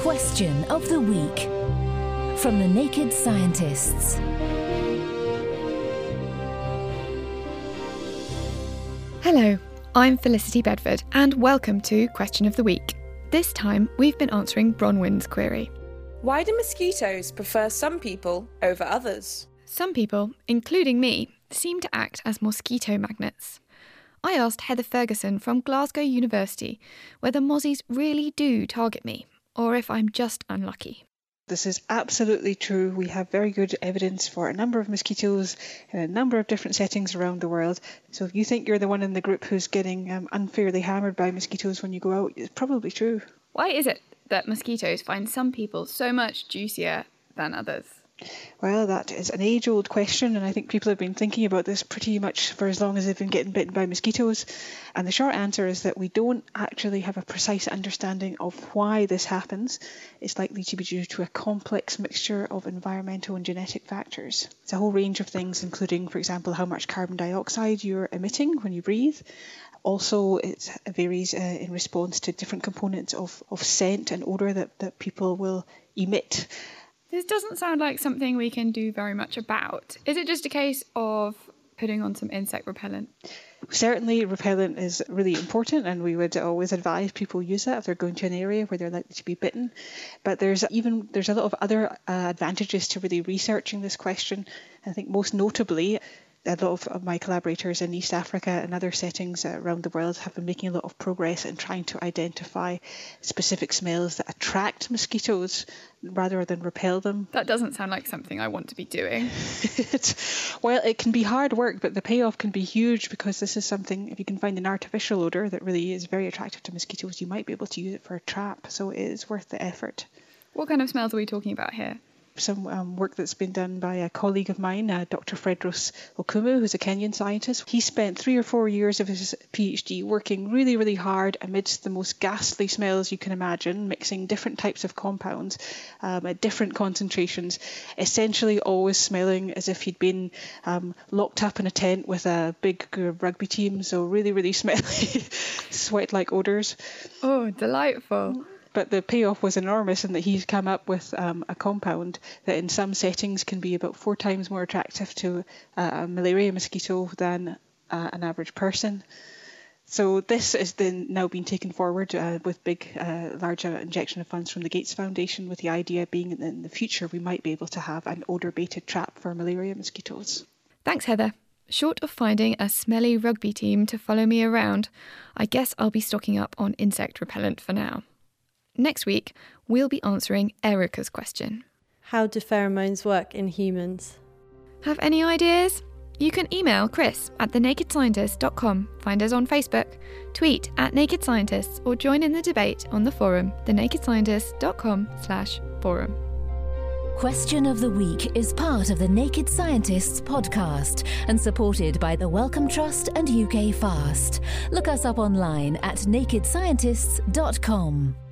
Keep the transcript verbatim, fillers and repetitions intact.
Question of the Week from the Naked Scientists. Hello, I'm Felicity Bedford and welcome to Question of the Week. This time we've been answering Bronwyn's query. Why do mosquitoes prefer some people over others? Some people, including me, seem to act as mosquito magnets. I asked Heather Ferguson from Glasgow University whether mozzies really do target me, or if I'm just unlucky. This is absolutely true. We have very good evidence for a number of mosquitoes in a number of different settings around the world. So if you think you're the one in the group who's getting um, unfairly hammered by mosquitoes when you go out, it's probably true. Why is it that mosquitoes find some people so much juicier than others? Well, that is an age-old question, and I think people have been thinking about this pretty much for as long as they've been getting bitten by mosquitoes. And the short answer is that we don't actually have a precise understanding of why this happens. It's likely to be due to a complex mixture of environmental and genetic factors. It's a whole range of things, including, for example, how much carbon dioxide you're emitting when you breathe. Also, it varies uh, in response to different components of, of scent and odour that, that people will emit. This doesn't sound like something we can do very much about. Is it just a case of putting on some insect repellent? Certainly, repellent is really important, and we would always advise people use that if they're going to an area where they're likely to be bitten. But there's even there's a lot of other uh, advantages to really researching this question. I think most notably, a lot of, of my collaborators in East Africa and other settings around the world have been making a lot of progress in trying to identify specific smells that attract mosquitoes rather than repel them. That doesn't sound like something I want to be doing. Well, it can be hard work, but the payoff can be huge, because this is something, if you can find an artificial odour that really is very attractive to mosquitoes, you might be able to use it for a trap. So it is worth the effort. What kind of smells are we talking about here? Some um, work that's been done by a colleague of mine, uh, Doctor Fredros Okumu, who's a Kenyan scientist. He spent three or four years of his PhD working really, really hard amidst the most ghastly smells you can imagine, mixing different types of compounds um, at different concentrations, essentially always smelling as if he'd been um, locked up in a tent with a big rugby team, so really, really smelly, sweat-like odours. Oh, delightful. But the payoff was enormous in that he's come up with um, a compound that in some settings can be about four times more attractive to uh, a malaria mosquito than uh, an average person. So this is then now being taken forward uh, with big, uh, large uh, injection of funds from the Gates Foundation, with the idea being that in the future we might be able to have an odour-baited trap for malaria mosquitoes. Thanks, Heather. Short of finding a smelly rugby team to follow me around, I guess I'll be stocking up on insect repellent for now. Next week, we'll be answering Erica's question. How do pheromones work in humans? Have any ideas? You can email Chris at the naked scientist dot com, find us on Facebook, tweet at Naked Scientists, or join in the debate on the forum, the naked scientists dot com slash forum. Question of the Week is part of the Naked Scientists podcast and supported by the Wellcome Trust and U K Fast. Look us up online at naked scientists dot com.